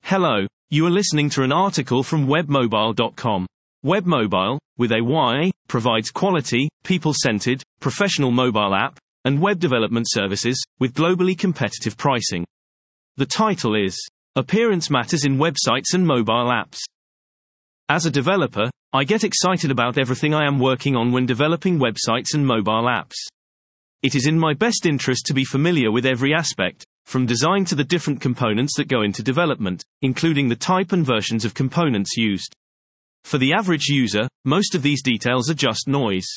Hello, you are listening to an article from webmobile.com. Webmobile, with a Y, provides quality, people-centered, professional mobile app and web development services with globally competitive pricing. The title is Appearance Matters in Websites and Mobile Apps. As a developer, I get excited about everything I am working on when developing websites and mobile apps. It is in my best interest to be familiar with every aspect, from design to the different components that go into development, including the type and versions of components used. For the average user, most of these details are just noise.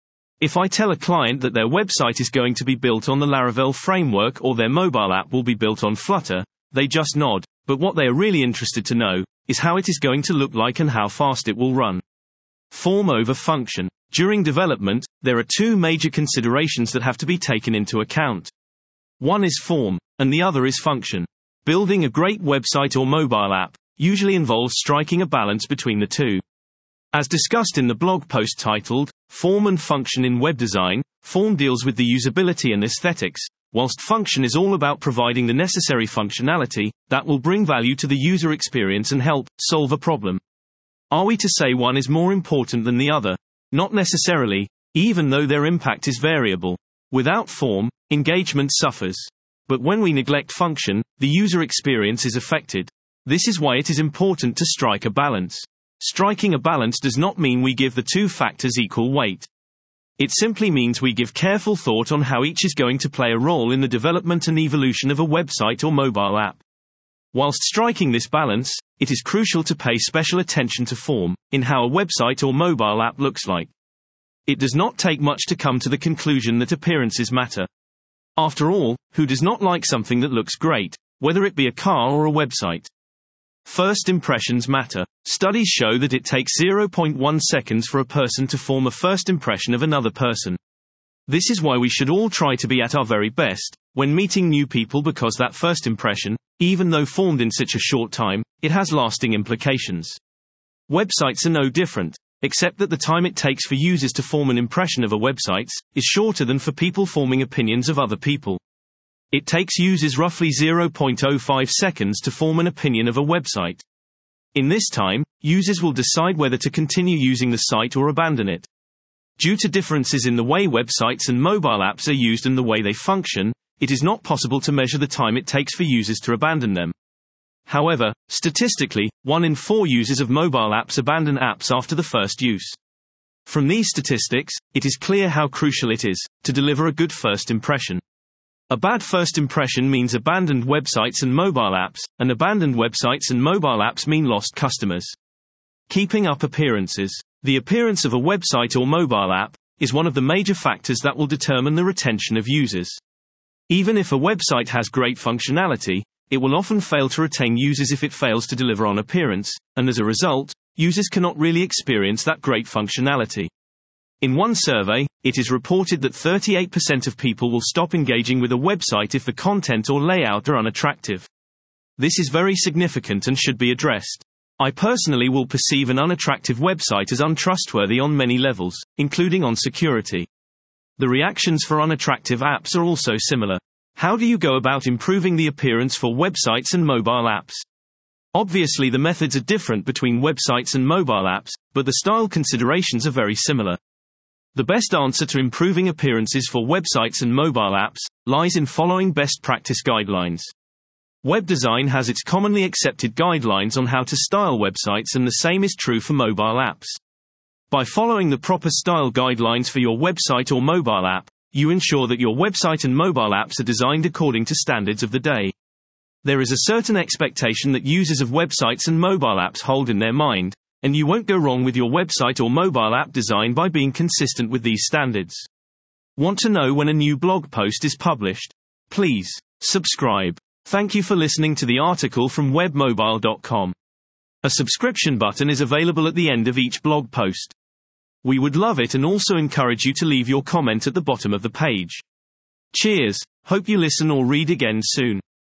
If I tell a client that their website is going to be built on the Laravel framework or their mobile app will be built on Flutter, they just nod, but what they are really interested to know is how it is going to look like and how fast it will run. Form over function. During development, there are two major considerations that have to be taken into account. One is form, and the other is function. Building a great website or mobile app usually involves striking a balance between the two. As discussed in the blog post titled, Form and Function in Web Design, form deals with the usability and aesthetics, whilst function is all about providing the necessary functionality that will bring value to the user experience and help solve a problem. Are we to say one is more important than the other? Not necessarily, even though their impact is variable. Without form, engagement suffers. But when we neglect function, the user experience is affected. This is why it is important to strike a balance. Striking a balance does not mean we give the two factors equal weight. It simply means we give careful thought on how each is going to play a role in the development and evolution of a website or mobile app. Whilst striking this balance, it is crucial to pay special attention to form, in how a website or mobile app looks like. It does not take much to come to the conclusion that appearances matter. After all, who does not like something that looks great, whether it be a car or a website? First impressions matter. Studies show that it takes 0.1 seconds for a person to form a first impression of another person. This is why we should all try to be at our very best when meeting new people, because that first impression, even though formed in such a short time, it has lasting implications. Websites are no different, except that the time it takes for users to form an impression of a website is shorter than for people forming opinions of other people. It takes users roughly 0.05 seconds to form an opinion of a website. In this time, users will decide whether to continue using the site or abandon it. Due to differences in the way websites and mobile apps are used and the way they function, it is not possible to measure the time it takes for users to abandon them. However, statistically, 1 in 4 users of mobile apps abandon apps after the first use. From these statistics, it is clear how crucial it is to deliver a good first impression. A bad first impression means abandoned websites and mobile apps, and abandoned websites and mobile apps mean lost customers. Keeping up appearances. The appearance of a website or mobile app is one of the major factors that will determine the retention of users. Even if a website has great functionality, it will often fail to retain users if it fails to deliver on appearance, and as a result, users cannot really experience that great functionality. In one survey, it is reported that 38% of people will stop engaging with a website if the content or layout are unattractive. This is very significant and should be addressed. I personally will perceive an unattractive website as untrustworthy on many levels, including on security. The reactions for unattractive apps are also similar. How do you go about improving the appearance for websites and mobile apps? Obviously, the methods are different between websites and mobile apps, but the style considerations are very similar. The best answer to improving appearances for websites and mobile apps lies in following best practice guidelines. Web design has its commonly accepted guidelines on how to style websites, and the same is true for mobile apps. By following the proper style guidelines for your website or mobile app, you ensure that your website and mobile apps are designed according to standards of the day. There is a certain expectation that users of websites and mobile apps hold in their mind, and you won't go wrong with your website or mobile app design by being consistent with these standards. Want to know when a new blog post is published? Please subscribe. Thank you for listening to the article from webmobile.com. A subscription button is available at the end of each blog post. We would love it and also encourage you to leave your comment at the bottom of the page. Cheers, hope you listen or read again soon.